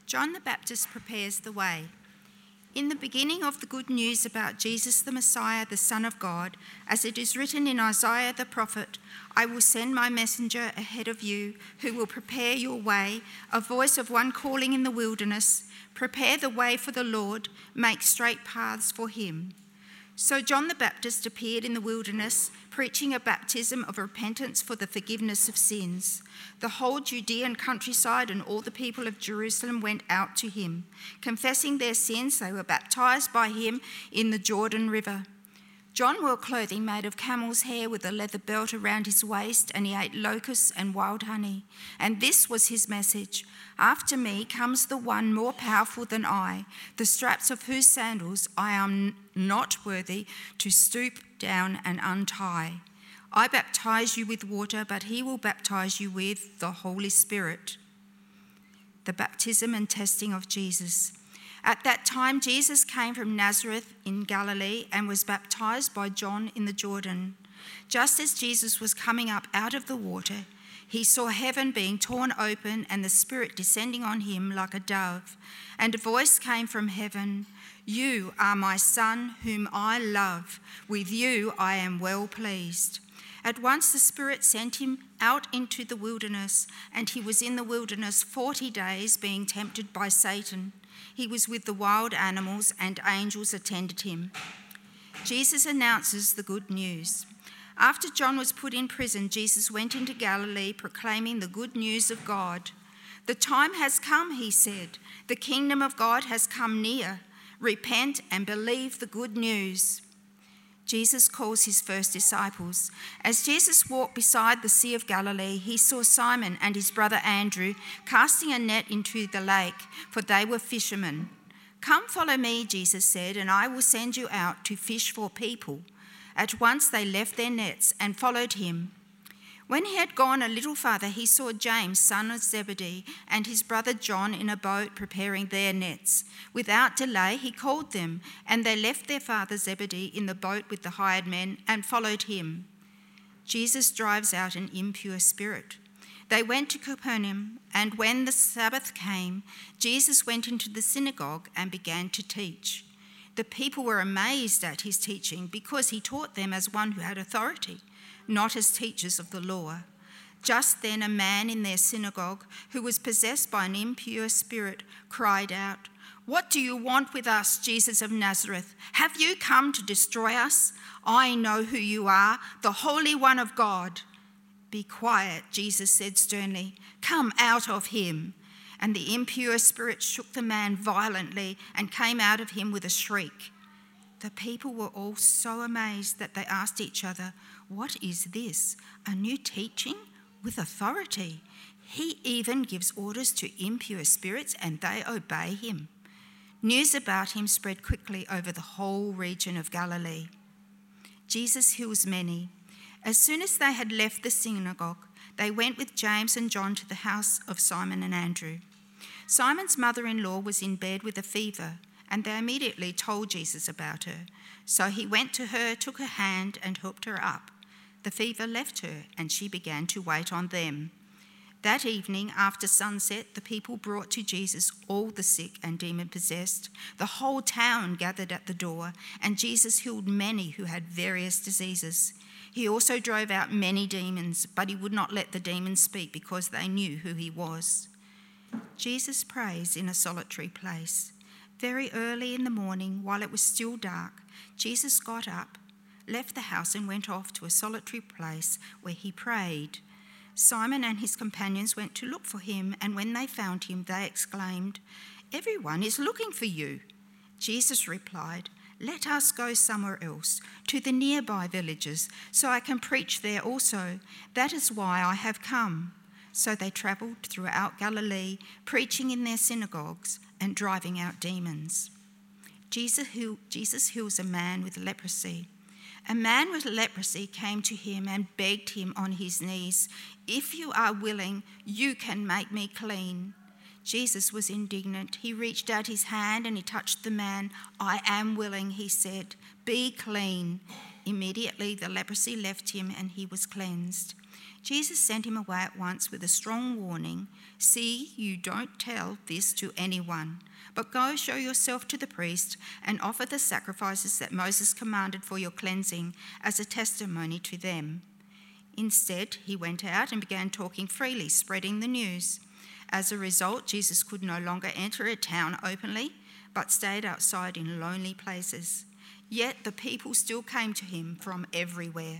John the Baptist prepares the way. In the beginning of the good news about Jesus the Messiah, the Son of God, as it is written in Isaiah the prophet, I will send my messenger ahead of you who will prepare your way, a voice of one calling in the wilderness, prepare the way for the Lord, make straight paths for him. So John the Baptist appeared in the wilderness, preaching a baptism of repentance for the forgiveness of sins. The whole Judean countryside and all the people of Jerusalem went out to him. Confessing their sins, they were baptized by him in the Jordan River. John wore clothing made of camel's hair with a leather belt around his waist, and he ate locusts and wild honey. And this was his message: after me comes the one more powerful than I, the straps of whose sandals I am not worthy to stoop down and untie. I baptize you with water, but he will baptize you with the Holy Spirit. The baptism and testing of Jesus. At that time, Jesus came from Nazareth in Galilee and was baptized by John in the Jordan. Just as Jesus was coming up out of the water, he saw heaven being torn open and the Spirit descending on him like a dove. And a voice came from heaven, "You are my Son, whom I love. With you I am well pleased." At once the Spirit sent him out into the wilderness, and he was in the wilderness 40 days, being tempted by Satan. He was with the wild animals, and angels attended him. Jesus announces the good news. After John was put in prison, Jesus went into Galilee proclaiming the good news of God. "The time has come," he said. "The kingdom of God has come near. Repent and believe the good news." Jesus calls his first disciples. As Jesus walked beside the Sea of Galilee, he saw Simon and his brother Andrew casting a net into the lake, for they were fishermen. "Come follow me," Jesus said, "and I will send you out to fish for people." At once they left their nets and followed him. When he had gone a little farther, he saw James, son of Zebedee, and his brother John in a boat preparing their nets. Without delay, he called them, and they left their father Zebedee in the boat with the hired men and followed him. Jesus drives out an impure spirit. They went to Capernaum, and when the Sabbath came, Jesus went into the synagogue and began to teach. The people were amazed at his teaching because he taught them as one who had authority, not as teachers of the law. Just then a man in their synagogue who was possessed by an impure spirit cried out, "What do you want with us, Jesus of Nazareth? Have you come to destroy us? I know who you are, the Holy One of God." "Be quiet," Jesus said sternly. "Come out of him." And the impure spirit shook the man violently and came out of him with a shriek. The people were all so amazed that they asked each other, "What is this? A new teaching with authority? He even gives orders to impure spirits and they obey him." News about him spread quickly over the whole region of Galilee. Jesus heals many. As soon as they had left the synagogue, they went with James and John to the house of Simon and Andrew. Simon's mother-in-law was in bed with a fever, and they immediately told Jesus about her. So he went to her, took her hand, and helped her up. The fever left her, and she began to wait on them. That evening, after sunset, the people brought to Jesus all the sick and demon-possessed. The whole town gathered at the door, and Jesus healed many who had various diseases. He also drove out many demons, but he would not let the demons speak because they knew who he was. Jesus prays in a solitary place. Very early in the morning, while it was still dark, Jesus got up, left the house and went off to a solitary place where he prayed. Simon and his companions went to look for him, and when they found him, they exclaimed, "Everyone is looking for you." Jesus replied, "Let us go somewhere else, to the nearby villages, so I can preach there also. That is why I have come." So they travelled throughout Galilee, preaching in their synagogues and driving out demons. Jesus heals a man with leprosy. A man with leprosy came to him and begged him on his knees, "If you are willing, you can make me clean." Jesus was indignant. He reached out his hand and he touched the man. "I am willing," he said. "Be clean." Immediately the leprosy left him and he was cleansed. Jesus sent him away at once with a strong warning, "See, you don't tell this to anyone, but go show yourself to the priest and offer the sacrifices that Moses commanded for your cleansing as a testimony to them." Instead, he went out and began talking freely, spreading the news. As a result, Jesus could no longer enter a town openly, but stayed outside in lonely places. Yet the people still came to him from everywhere.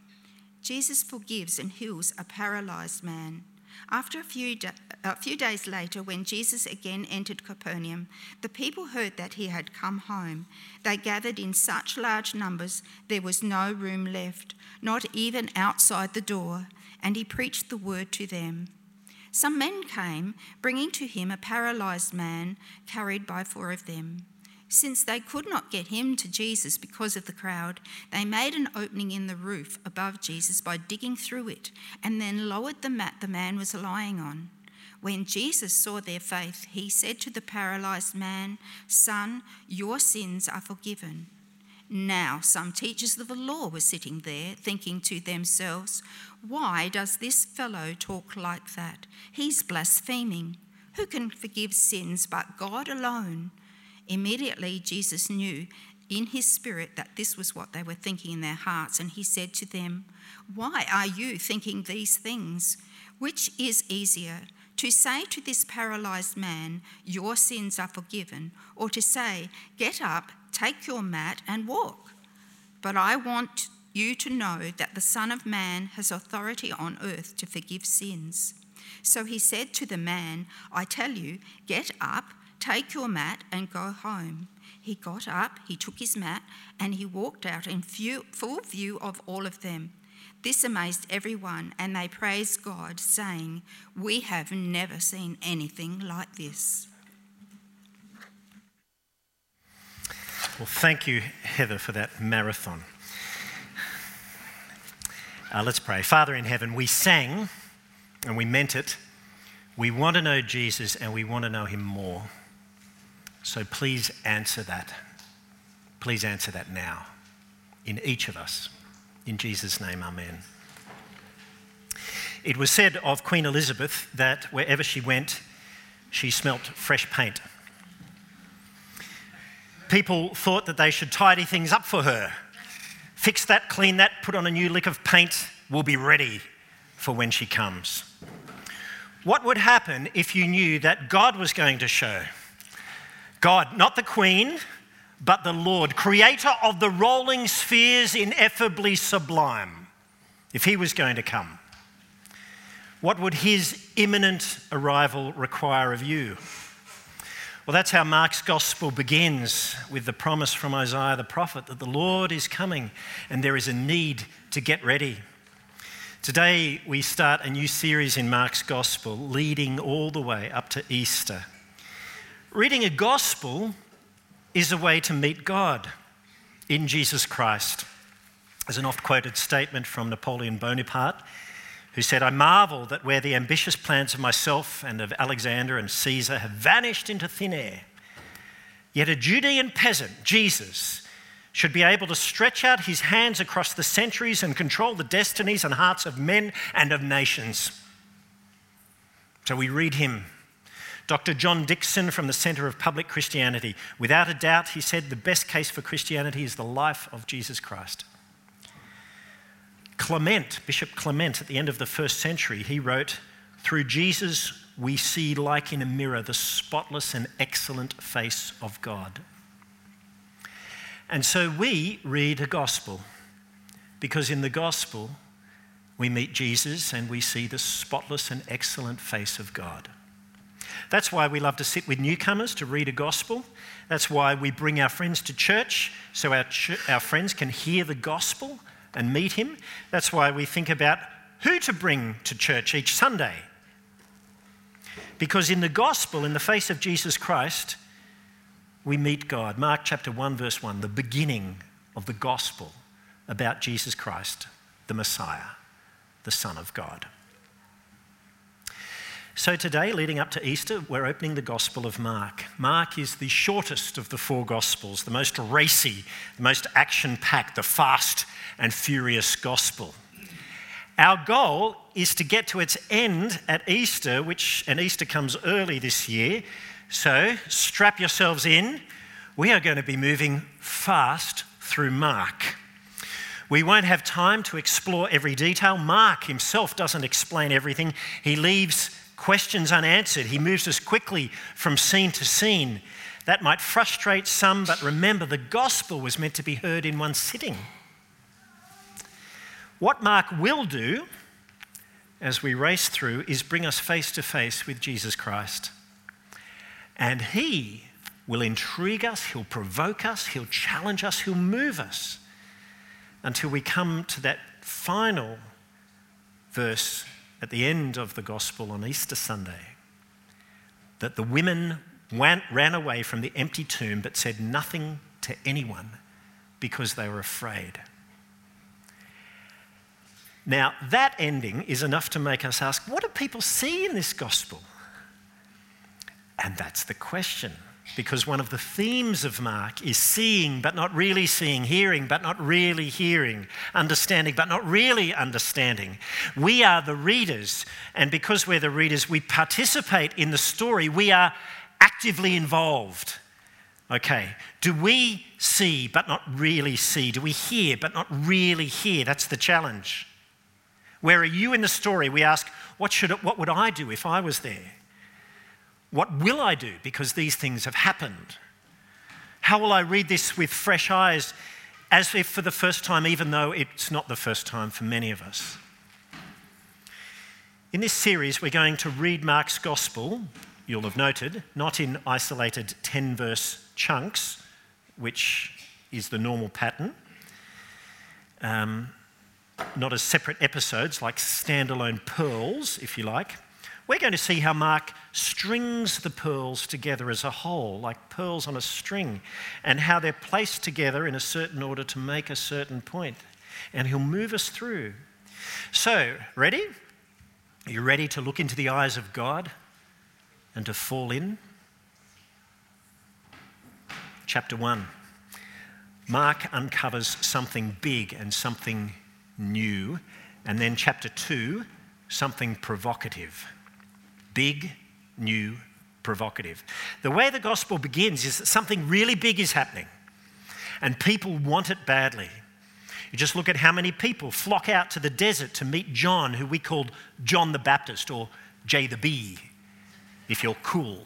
Jesus forgives and heals a paralyzed man. After a few days later, when Jesus again entered Capernaum, the people heard that he had come home. They gathered in such large numbers there was no room left, not even outside the door, and he preached the word to them. Some men came, bringing to him a paralyzed man carried by 4 of them. Since they could not get him to Jesus because of the crowd, they made an opening in the roof above Jesus by digging through it and then lowered the mat the man was lying on. When Jesus saw their faith, he said to the paralyzed man, "Son, your sins are forgiven." Now, some teachers of the law were sitting there, thinking to themselves, "Why does this fellow talk like that? He's blaspheming. Who can forgive sins but God alone?" Immediately, Jesus knew in his spirit that this was what they were thinking in their hearts, and he said to them, "Why are you thinking these things? Which is easier, to say to this paralyzed man, 'Your sins are forgiven,' or to say, 'Get up, take your mat and walk'? But I want you to know that the Son of Man has authority on earth to forgive sins." So he said to the man, "I tell you, get up, take your mat and go home." He got up, he took his mat, and he walked out in full view of all of them. This amazed everyone, and they praised God, saying, "We have never seen anything like this." Well, thank you, Heather, for that marathon. Let's pray. Father in heaven, we sang, and we meant it. We want to know Jesus, and we want to know him more. So please answer that. Please answer that now in each of us. In Jesus' name, amen. It was said of Queen Elizabeth that wherever she went, she smelt fresh paint. People thought that they should tidy things up for her. Fix that, clean that, put on a new lick of paint, we'll be ready for when she comes. What would happen if you knew that God was going to show? God, not the Queen, but the Lord, creator of the rolling spheres, ineffably sublime, if he was going to come. What would his imminent arrival require of you? Well, that's how Mark's gospel begins, with the promise from Isaiah the prophet that the Lord is coming and there is a need to get ready. Today we start a new series in Mark's gospel, leading all the way up to Easter. Reading a gospel is a way to meet God in Jesus Christ. There's an oft-quoted statement from Napoleon Bonaparte, who said, "I marvel that where the ambitious plans of myself and of Alexander and Caesar have vanished into thin air, yet a Judean peasant, Jesus, should be able to stretch out his hands across the centuries and control the destinies and hearts of men and of nations." So we read him. Dr. John Dickson from the Centre of Public Christianity. Without a doubt, he said, the best case for Christianity is the life of Jesus Christ. Clement, Bishop Clement, at the end of the 1st century, he wrote, "Through Jesus we see like in a mirror the spotless and excellent face of God." And so we read a gospel, because in the gospel we meet Jesus and we see the spotless and excellent face of God. That's why we love to sit with newcomers to read a gospel. That's why we bring our friends to church, so our friends can hear the gospel and meet him. That's why we think about who to bring to church each Sunday. Because in the gospel, in the face of Jesus Christ, we meet God. Mark chapter 1, verse 1, the beginning of the gospel about Jesus Christ, the Messiah, the Son of God. So today, leading up to Easter, we're opening the Gospel of Mark. Mark is the shortest of the 4 Gospels, the most racy, the most action-packed, the fast and furious Gospel. Our goal is to get to its end at Easter, and Easter comes early this year. So strap yourselves in. We are going to be moving fast through Mark. We won't have time to explore every detail. Mark himself doesn't explain everything. He leaves questions unanswered. He moves us quickly from scene to scene. That might frustrate some, but remember, the gospel was meant to be heard in one sitting. What Mark will do as we race through is bring us face to face with Jesus Christ. And he will intrigue us, he'll provoke us, he'll challenge us, he'll move us until we come to that final verse at the end of the gospel on Easter Sunday, that the women ran away from the empty tomb but said nothing to anyone because they were afraid. Now, that ending is enough to make us ask, what do people see in this gospel? And that's the question, because one of the themes of Mark is seeing but not really seeing, hearing but not really hearing, understanding but not really understanding. We are the readers, and because we're the readers, we participate in the story. We are actively involved. Okay, do we see but not really see? Do we hear but not really hear? That's the challenge. Where are you in the story? We ask, what would I do if I was there? What will I do because these things have happened? How will I read this with fresh eyes as if for the first time, even though it's not the first time for many of us? In this series, we're going to read Mark's gospel, you'll have noted, not in isolated 10-verse chunks, which is the normal pattern, not as separate episodes like standalone pearls, if you like. We're going to see how Mark strings the pearls together as a whole, like pearls on a string, and how they're placed together in a certain order to make a certain point. And he'll move us through. So, ready? Are you ready to look into the eyes of God and to fall in? Chapter 1. Mark uncovers something big and something new. And then chapter 2, something provocative. Big, new, provocative. The way the gospel begins is that something really big is happening and people want it badly. You just look at how many people flock out to the desert to meet John, who we called John the Baptist, or J the B, if you're cool.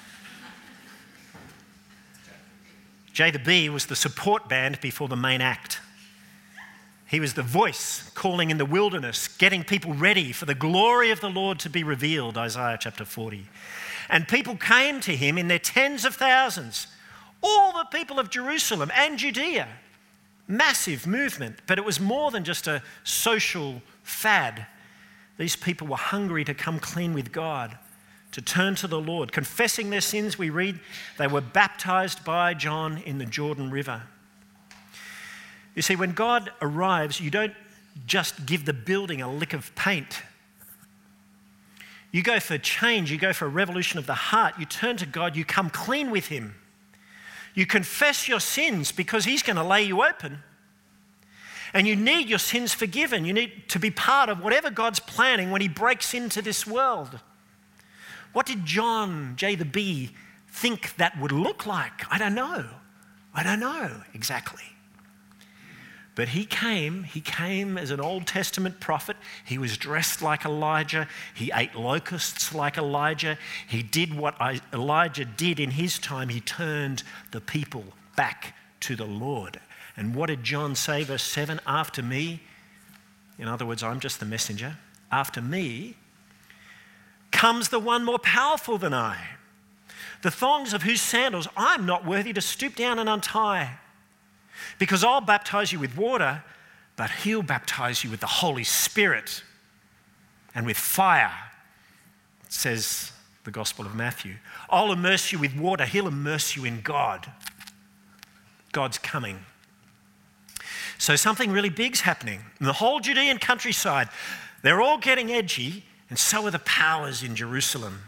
J the B was the support band before the main act. He was the voice calling in the wilderness, getting people ready for the glory of the Lord to be revealed, Isaiah chapter 40. And people came to him in their tens of thousands, all the people of Jerusalem and Judea. Massive movement, but it was more than just a social fad. These people were hungry to come clean with God, to turn to the Lord. Confessing their sins, we read, they were baptized by John in the Jordan River. You see, when God arrives, you don't just give the building a lick of paint. You go for change, you go for a revolution of the heart. You turn to God, you come clean with him. You confess your sins because he's going to lay you open. And you need your sins forgiven. You need to be part of whatever God's planning when he breaks into this world. What did John, J the B, think that would look like? I don't know exactly. But he came as an Old Testament prophet. He was dressed like Elijah. He ate locusts like Elijah. He did what Elijah did in his time. He turned the people back to the Lord. And what did John say, verse 7? After me, in other words, I'm just the messenger. After me comes the one more powerful than I, the thongs of whose sandals I'm not worthy to stoop down and untie. Because I'll baptize you with water, but he'll baptize you with the Holy Spirit and with fire, says the Gospel of Matthew. I'll immerse you with water, he'll immerse you in God. God's coming. So something really big's happening. In the whole Judean countryside, they're all getting edgy, and so are the powers in Jerusalem.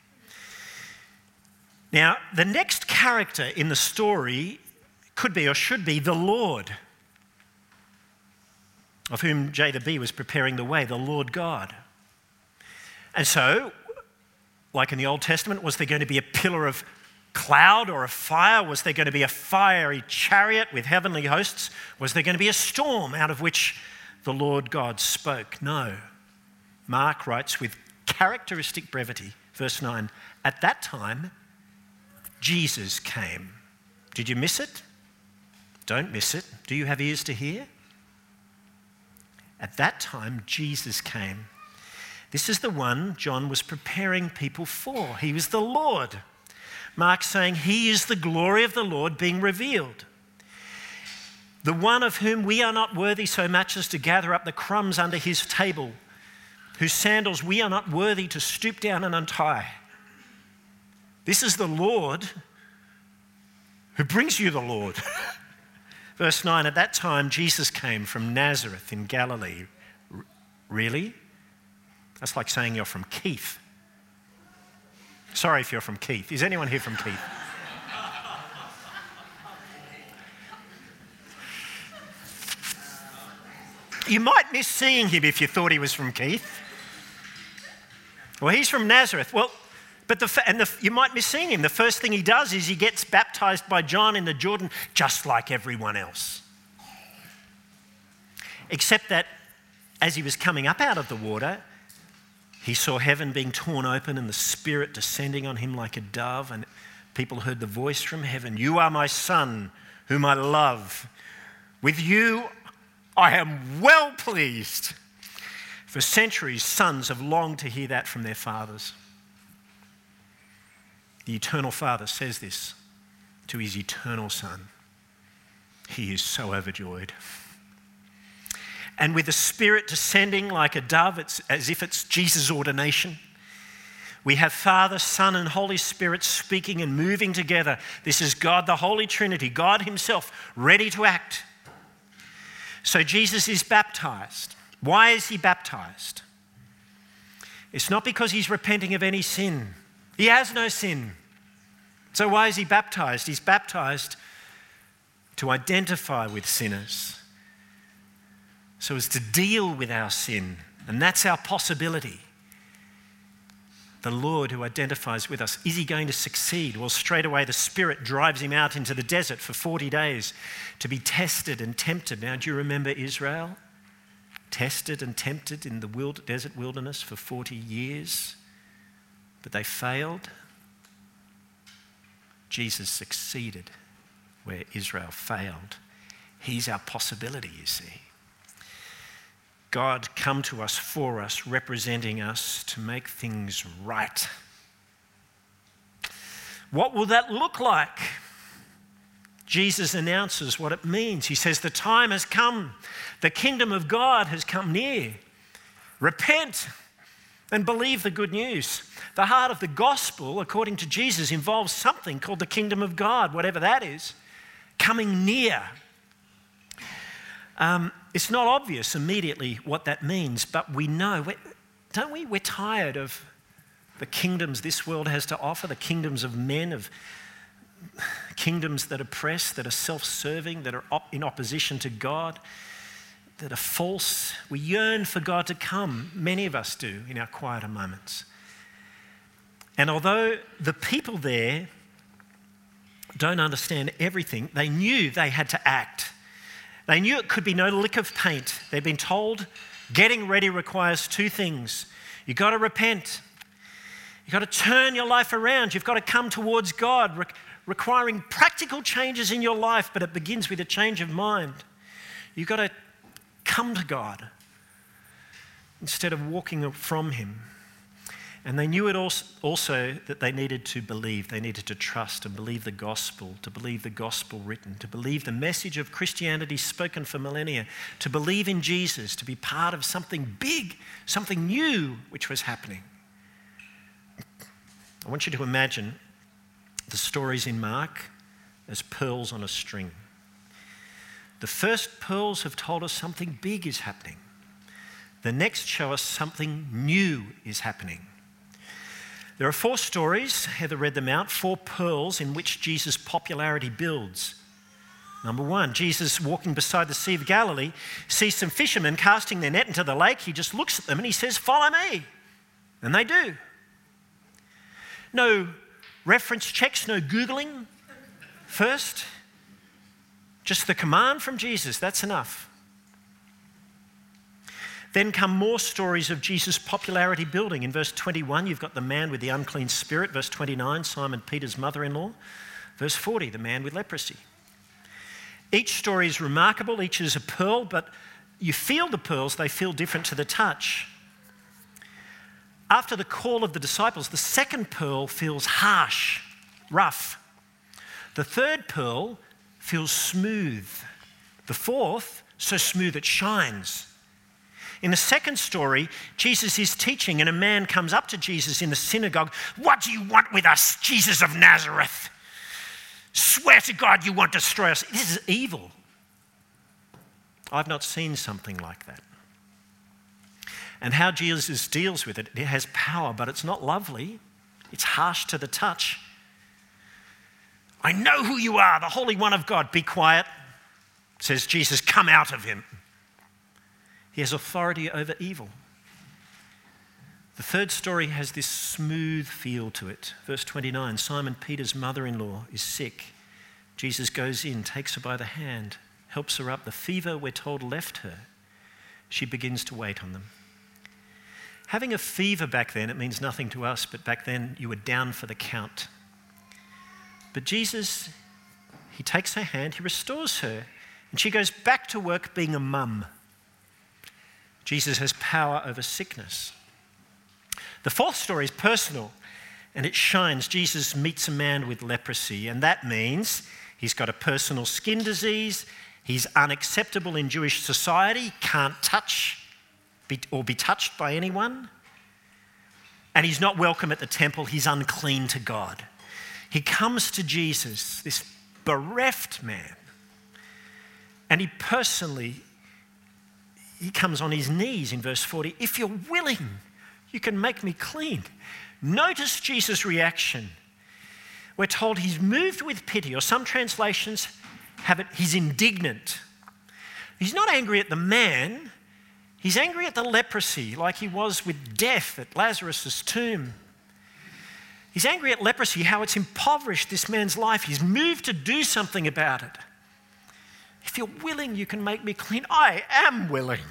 Now, the next character in the story could be or should be the Lord. of whom J the bee was preparing the way, the Lord God. And so, like in the Old Testament, was there going to be a pillar of cloud or a fire? Was there going to be a fiery chariot with heavenly hosts? Was there going to be a storm out of which the Lord God spoke? No. Mark writes with characteristic brevity, verse 9, at that time, Jesus came. Did you miss it? Don't miss it. Do you have ears to hear? At that time, Jesus came. This is the one John was preparing people for. He was the Lord. Mark saying he is the glory of the Lord being revealed. The one of whom we are not worthy so much as to gather up the crumbs under his table, whose sandals we are not worthy to stoop down and untie. This is the Lord who brings you the Lord. Verse 9, at that time Jesus came from Nazareth in Galilee. Really? That's like saying you're from Keith. Sorry if you're from Keith. Is anyone here from Keith? You might miss seeing him if you thought he was from Keith. Well, he's from Nazareth. Well, but you might miss seeing him. The first thing he does is he gets baptized by John in the Jordan, just like everyone else. Except that as he was coming up out of the water, he saw heaven being torn open and the Spirit descending on him like a dove, and people heard the voice from heaven, "You are my Son, whom I love. With you I am well pleased." For centuries, sons have longed to hear that from their fathers. The eternal Father says this to his eternal Son. He is so overjoyed. And with the Spirit descending like a dove, it's as if it's Jesus' ordination. We have Father, Son, and Holy Spirit speaking and moving together. This is God, the Holy Trinity, God himself, ready to act. So Jesus is baptized. Why is he baptized? It's not because he's repenting of any sin. He has no sin. So why is he baptized? He's baptized to identify with sinners, so as to deal with our sin. And that's our possibility. The Lord who identifies with us, is he going to succeed? Well, straight away the Spirit drives him out into the desert for 40 days to be tested and tempted. Now, do you remember Israel? Tested and tempted in the desert wilderness for 40 years, but they failed. Jesus succeeded where Israel failed. He's our possibility, you see. God come to us, for us, representing us to make things right. What will that look like? Jesus announces what it means. He says, the time has come. The kingdom of God has come near. Repent and believe the good news. The heart of the gospel, according to Jesus, involves something called the kingdom of God, whatever that is, coming near. It's not obvious immediately what that means, but we know, don't we? We're tired of the kingdoms this world has to offer, the kingdoms of men, of kingdoms that oppress, that are self-serving, that are in opposition to God, that are false. We yearn for God to come. Many of us do in our quieter moments. And although the people there don't understand everything, they knew they had to act. They knew it could be no lick of paint. They'd been told getting ready requires two things. You've got to repent. You've got to turn your life around. You've got to come towards God, requiring practical changes in your life, but it begins with a change of mind. You've got to come to God instead of walking from him. And they knew it also that they needed to believe. They needed to trust and believe the gospel, to believe the gospel written, to believe the message of Christianity spoken for millennia, to believe in Jesus, to be part of something big, something new which was happening. I want you to imagine the stories in Mark as pearls on a string. The first pearls have told us something big is happening. The next show us something new is happening. There are 4 stories, Heather read them out, 4 pearls in which Jesus' popularity builds. Number one, Jesus, walking beside the Sea of Galilee, sees some fishermen casting their net into the lake. He just looks at them and he says, "Follow me." And they do. No reference checks, no Googling first. Just the command from Jesus, that's enough. Then come more stories of Jesus' popularity building. In verse 21, you've got the man with the unclean spirit. Verse 29, Simon Peter's mother-in-law. Verse 40, the man with leprosy. Each story is remarkable, each is a pearl, but you feel the pearls, they feel different to the touch. After the call of the disciples, the second pearl feels harsh, rough. The third pearl feels smooth. The fourth, so smooth it shines. In the second story, Jesus is teaching and a man comes up to Jesus in the synagogue. "What do you want with us, Jesus of Nazareth? Swear to God you won't destroy us." This is evil. I've not seen something like that. And how Jesus deals with it, it has power, but it's not lovely. It's harsh to the touch. "I know who you are, the Holy One of God." "Be quiet," says Jesus, "come out of him." He has authority over evil. The third story has this smooth feel to it. Verse 29, Simon Peter's mother-in-law is sick. Jesus goes in, takes her by the hand, helps her up. The fever, we're told, left her. She begins to wait on them. Having a fever back then, it means nothing to us, but back then you were down for the count. But Jesus, he takes her hand, he restores her, and she goes back to work being a mum. Jesus has power over sickness. The fourth story is personal, and it shines. Jesus meets a man with leprosy, and that means he's got a personal skin disease, he's unacceptable in Jewish society, can't touch or be touched by anyone, and he's not welcome at the temple, he's unclean to God. He comes to Jesus, this bereft man, and he comes on his knees in verse 40. "If you're willing, you can make me clean." Notice Jesus' reaction. We're told he's moved with pity, or some translations have it, he's indignant. He's not angry at the man, he's angry at the leprosy, like he was with death at Lazarus' tomb. He's angry at leprosy, how it's impoverished this man's life. He's moved to do something about it. "If you're willing, you can make me clean." "I am willing.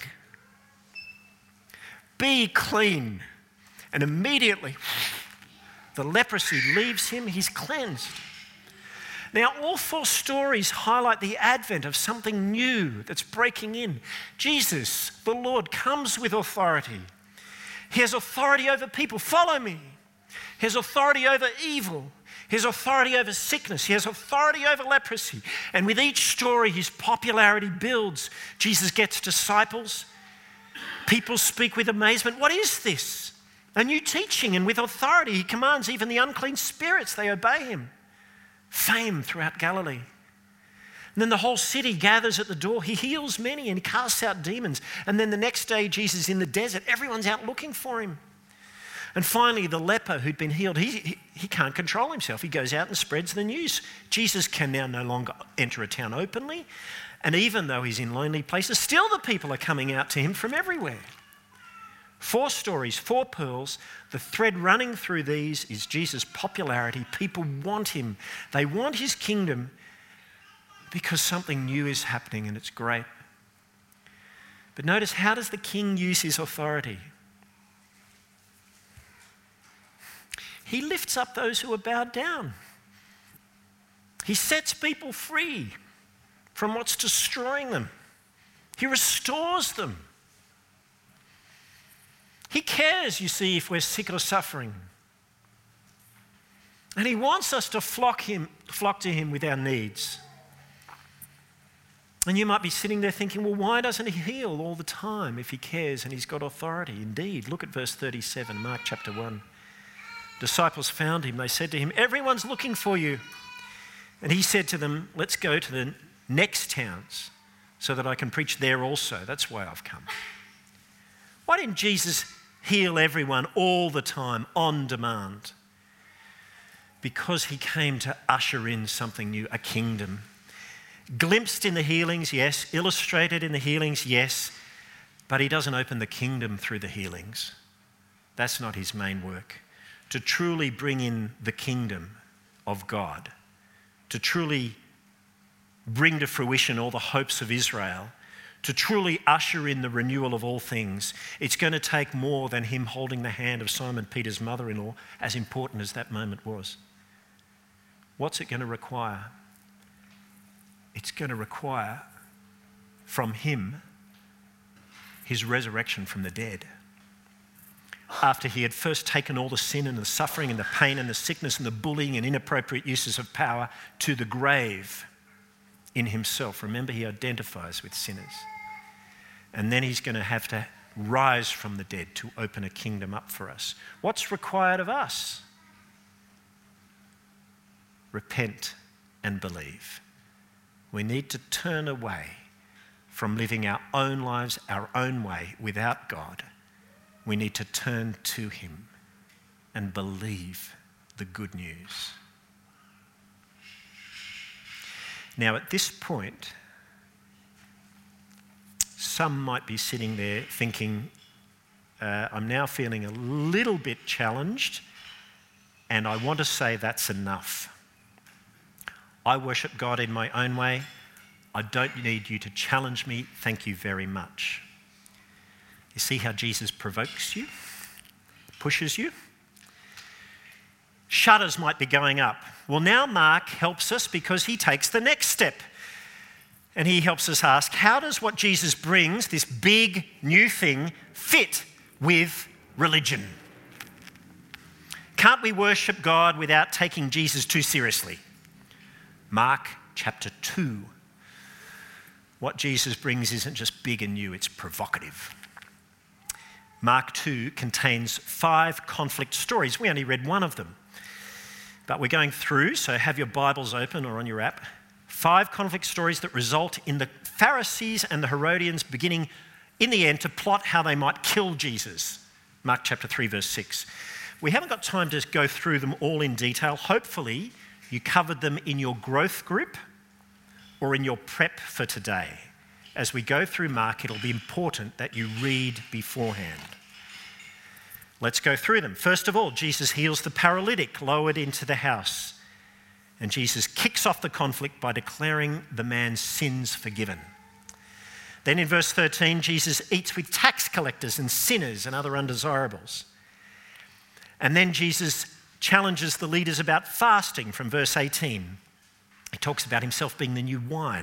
Be clean." And immediately, the leprosy leaves him, he's cleansed. Now, all four stories highlight the advent of something new that's breaking in. Jesus, the Lord, comes with authority. He has authority over people. "Follow me." He has authority over evil. He has authority over sickness. He has authority over leprosy. And with each story, his popularity builds. Jesus gets disciples. People speak with amazement. "What is this? A new teaching." And with authority, he commands even the unclean spirits. They obey him. Fame throughout Galilee. And then the whole city gathers at the door. He heals many and he casts out demons. And then the next day, Jesus is in the desert. Everyone's out looking for him. And finally, the leper who'd been healed, he can't control himself. He goes out and spreads the news. Jesus can now no longer enter a town openly. And even though he's in lonely places, still the people are coming out to him from everywhere. 4 stories, 4 pearls. The thread running through these is Jesus' popularity. People want him. They want his kingdom because something new is happening and it's great. But notice, how does the king use his authority? He lifts up those who are bowed down. He sets people free from what's destroying them. He restores them. He cares, you see, if we're sick or suffering. And he wants us to flock to him with our needs. And you might be sitting there thinking, well, why doesn't he heal all the time if he cares and he's got authority? Indeed, look at verse 37, Mark chapter 1. Disciples found him. They said to him, "Everyone's looking for you." And he said to them, "Let's go to the next towns so that I can preach there also. That's why I've come." Why didn't Jesus heal everyone all the time, on demand? Because he came to usher in something new, a kingdom. Glimpsed in the healings, yes. Illustrated in the healings, yes. But he doesn't open the kingdom through the healings. That's not his main work. To truly bring in the kingdom of God, to truly bring to fruition all the hopes of Israel, to truly usher in the renewal of all things, it's going to take more than him holding the hand of Simon Peter's mother-in-law, as important as that moment was. What's it going to require? It's going to require from him his resurrection from the dead. After he had first taken all the sin and the suffering and the pain and the sickness and the bullying and inappropriate uses of power to the grave in himself. Remember, he identifies with sinners. And then he's going to have to rise from the dead to open a kingdom up for us. What's required of us? Repent and believe. We need to turn away from living our own lives, our own way, without God. We need to turn to him and believe the good news. Now, at this point, some might be sitting there thinking, I'm now feeling a little bit challenged, and I want to say that's enough. I worship God in my own way. I don't need you to challenge me. Thank you very much. You see how Jesus provokes you, pushes you? Shutters might be going up. Well, now Mark helps us because he takes the next step. And he helps us ask, how does what Jesus brings, this big new thing, fit with religion? Can't we worship God without taking Jesus too seriously? Mark chapter 2. What Jesus brings isn't just big and new, it's provocative. Mark 2 contains 5 conflict stories. We only read one of them. But we're going through, so have your Bibles open or on your app. 5 conflict stories that result in the Pharisees and the Herodians beginning, in the end, to plot how they might kill Jesus. Mark chapter 3, verse 6. We haven't got time to go through them all in detail. Hopefully, you covered them in your growth group or in your prep for today. As we go through Mark, it'll be important that you read beforehand. Let's go through them. First of all, Jesus heals the paralytic lowered into the house. And Jesus kicks off the conflict by declaring the man's sins forgiven. Then in verse 13, Jesus eats with tax collectors and sinners and other undesirables. And then Jesus challenges the leaders about fasting from verse 18. He talks about himself being the new wine.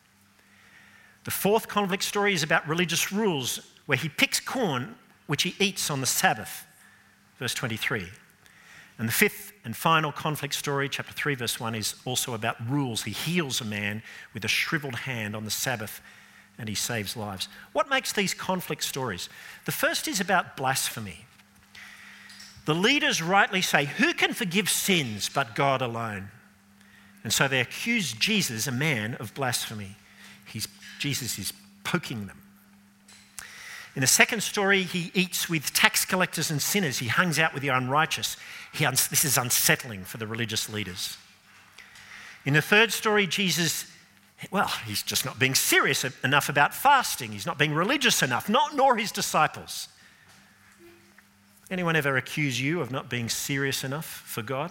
The 4th conflict story is about religious rules, where he picks corn, which he eats on the Sabbath, verse 23. And the 5th and final conflict story, chapter 3, verse 1, is also about rules. He heals a man with a shriveled hand on the Sabbath, and he saves lives. What makes these conflict stories? The first is about blasphemy. The leaders rightly say, who can forgive sins but God alone? And so they accuse Jesus, a man, of blasphemy. Jesus is poking them. In the second story, he eats with tax collectors and sinners. He hangs out with the unrighteous. This is unsettling for the religious leaders. In the 3rd story, Jesus, he's just not being serious enough about fasting. He's not being religious enough, nor his disciples. Anyone ever accuse you of not being serious enough for God?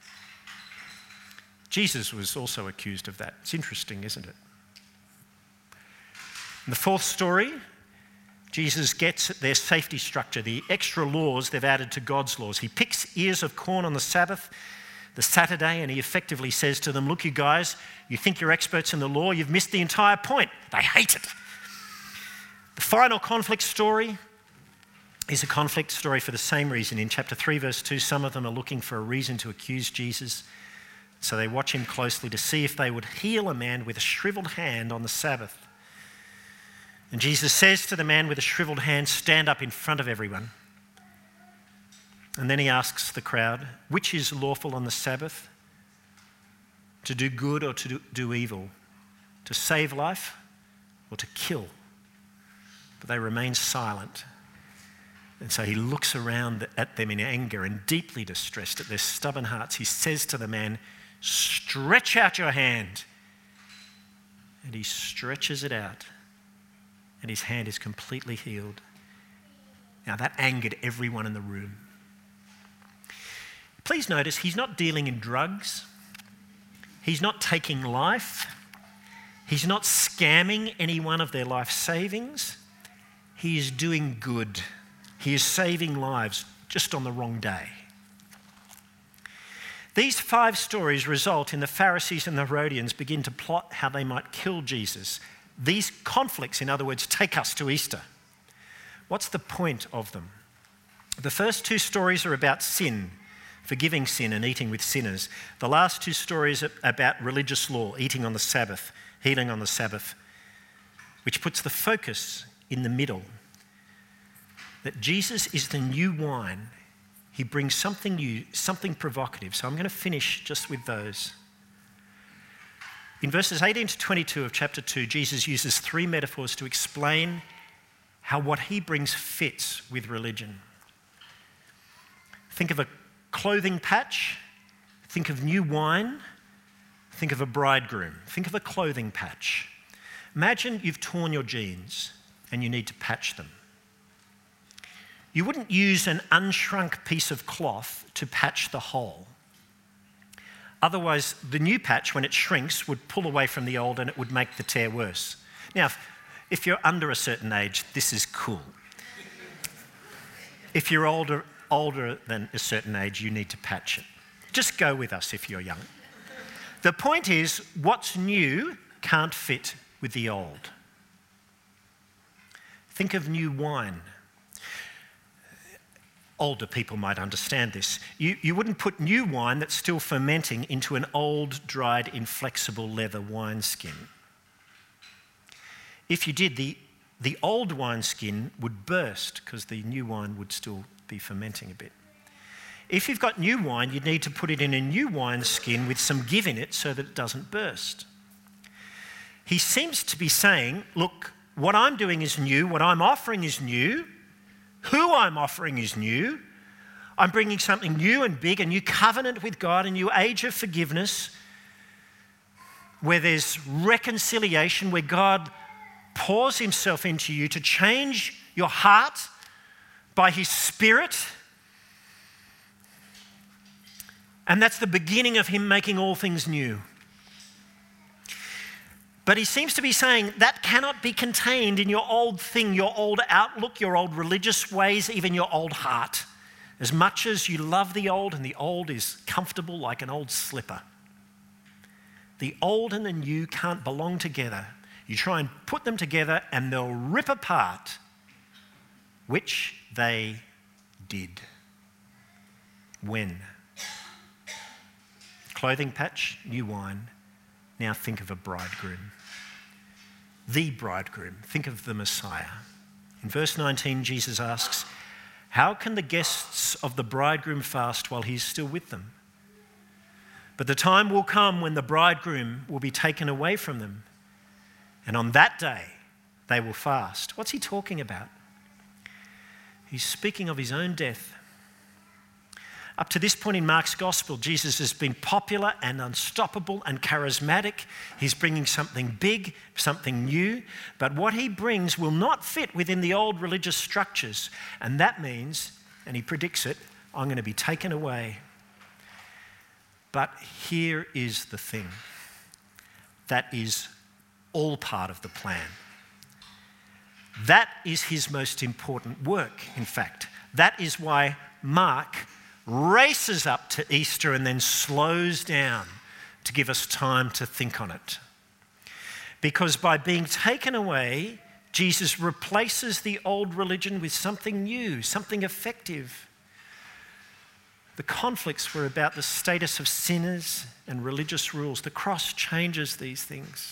Jesus was also accused of that. It's interesting, isn't it? In the 4th story, Jesus gets at their safety structure, the extra laws they've added to God's laws. He picks ears of corn on the Sabbath, the Saturday, and he effectively says to them, look, you guys, you think you're experts in the law, you've missed the entire point. They hate it. The final conflict story is a conflict story for the same reason. In chapter 3, verse 2, some of them are looking for a reason to accuse Jesus. So they watch him closely to see if they would heal a man with a shriveled hand on the Sabbath. And Jesus says to the man with a shriveled hand, stand up in front of everyone. And then he asks the crowd, which is lawful on the Sabbath? To do good or to do evil? To save life or to kill? But they remain silent. And so he looks around at them in anger and deeply distressed at their stubborn hearts. He says to the man, stretch out your hand. and he stretches it out, and his hand is completely healed. Now that angered everyone in the room. Please notice he's not dealing in drugs. He's not taking life. He's not scamming anyone of their life savings. He is doing good. He is saving lives just on the wrong day. These 5 stories result in the Pharisees and the Herodians begin to plot how they might kill Jesus. These conflicts, in other words, take us to Easter. What's the point of them? The first 2 stories are about sin, forgiving sin and eating with sinners. The last 2 stories are about religious law, eating on the Sabbath, healing on the Sabbath, which puts the focus in the middle. That Jesus is the new wine. He brings something new, something provocative. So I'm going to finish just with those. In verses 18 to 22 of chapter 2, Jesus uses 3 metaphors to explain how what he brings fits with religion. Think of a clothing patch. Think of new wine. Think of a bridegroom. Think of a clothing patch. Imagine you've torn your jeans and you need to patch them. You wouldn't use an unshrunk piece of cloth to patch the hole. Otherwise, the new patch, when it shrinks, would pull away from the old and it would make the tear worse. Now, if you're under a certain age, this is cool. If you're older than a certain age, you need to patch it. Just go with us if you're young. The point is, what's new can't fit with the old. Think of new wine. Older people might understand this. You wouldn't put new wine that's still fermenting into an old, dried, inflexible leather wineskin. If you did, the old wineskin would burst because the new wine would still be fermenting a bit. If you've got new wine, you'd need to put it in a new wineskin with some give in it so that it doesn't burst. He seems to be saying, look, what I'm doing is new, what I'm offering is new, who I'm offering is new. I'm bringing something new and big, a new covenant with God, a new age of forgiveness, where there's reconciliation, where God pours himself into you to change your heart by his Spirit. And that's the beginning of him making all things new. But he seems to be saying that cannot be contained in your old thing, your old outlook, your old religious ways, even your old heart. As much as you love the old, and the old is comfortable like an old slipper. The old and the new can't belong together. You try and put them together and they'll rip apart, which they did. When? Clothing patch, new wine. Now think of a bridegroom. The bridegroom. Think of the Messiah. In verse 19, Jesus asks, how can the guests of the bridegroom fast while he's still with them? But the time will come when the bridegroom will be taken away from them. And on that day, they will fast. What's he talking about? He's speaking of his own death. Up to this point in Mark's gospel, Jesus has been popular and unstoppable and charismatic. He's bringing something big, something new. But what he brings will not fit within the old religious structures. And that means, and he predicts it, I'm going to be taken away. But here is the thing. That is all part of the plan. That is his most important work, in fact. That is why Mark races up to Easter and then slows down to give us time to think on it. Because by being taken away, Jesus replaces the old religion with something new, something effective. The conflicts were about the status of sinners and religious rules. The cross changes these things.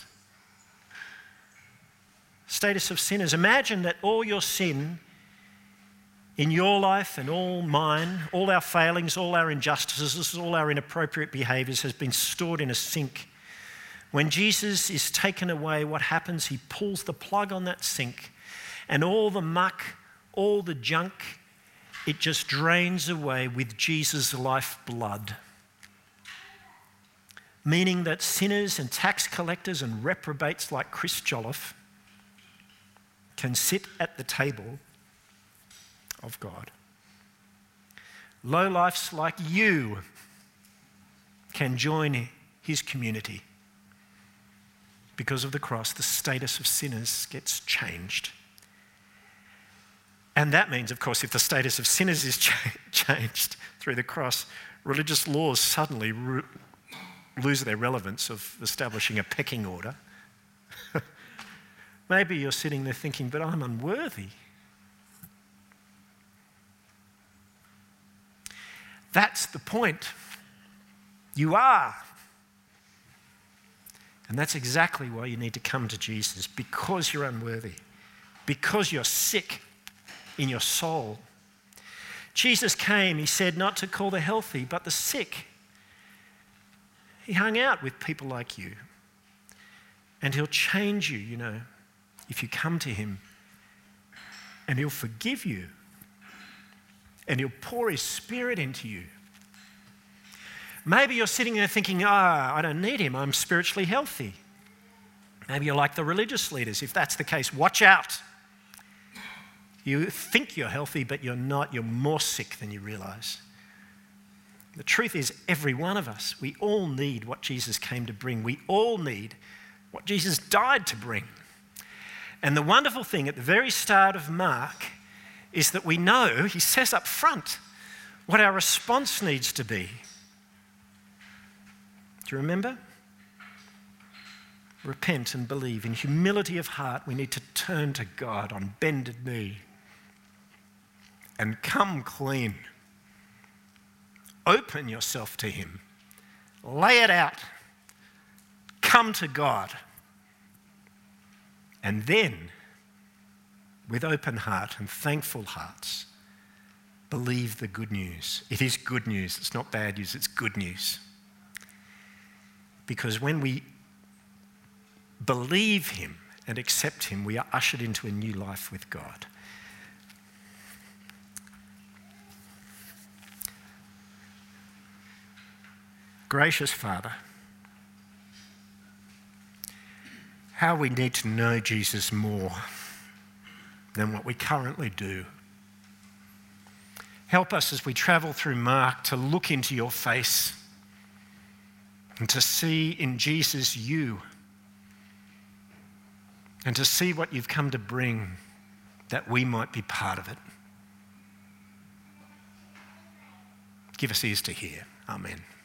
Status of sinners. Imagine that all your sin in your life and all mine, all our failings, all our injustices, all our inappropriate behaviours has been stored in a sink. When Jesus is taken away, what happens? He pulls the plug on that sink and all the muck, all the junk, it just drains away with Jesus' lifeblood. meaning that sinners and tax collectors and reprobates like Chris Jolliffe can sit at the table of God. Lowlifes like you can join his community. Because of the cross, the status of sinners gets changed. And that means, of course, if the status of sinners is changed through the cross, religious laws suddenly lose their relevance of establishing a pecking order. Maybe you're sitting there thinking, but I'm unworthy. That's the point. You are. And that's exactly why you need to come to Jesus, because you're unworthy, because you're sick in your soul. Jesus came, he said, not to call the healthy, but the sick. He hung out with people like you. And he'll change you, you know, if you come to him. And he'll forgive you. And he'll pour his Spirit into you. Maybe you're sitting there thinking, I don't need him, I'm spiritually healthy. Maybe you're like the religious leaders. If that's the case, watch out. You think you're healthy, but you're not. You're more sick than you realise. The truth is, every one of us, we all need what Jesus came to bring. We all need what Jesus died to bring. And the wonderful thing at the very start of Mark is that we know, he says up front, what our response needs to be. Do you remember? Repent and believe. In humility of heart, we need to turn to God on bended knee and come clean. Open yourself to him. Lay it out. Come to God. And then, with open heart and thankful hearts, believe the good news. It is good news. It's not bad news. It's good news. Because when we believe him and accept him, we are ushered into a new life with God. Gracious Father, how we need to know Jesus more than what we currently do. Help us as we travel through Mark to look into your face and to see in Jesus you, and to see what you've come to bring, that we might be part of it. Give us ears to hear. Amen.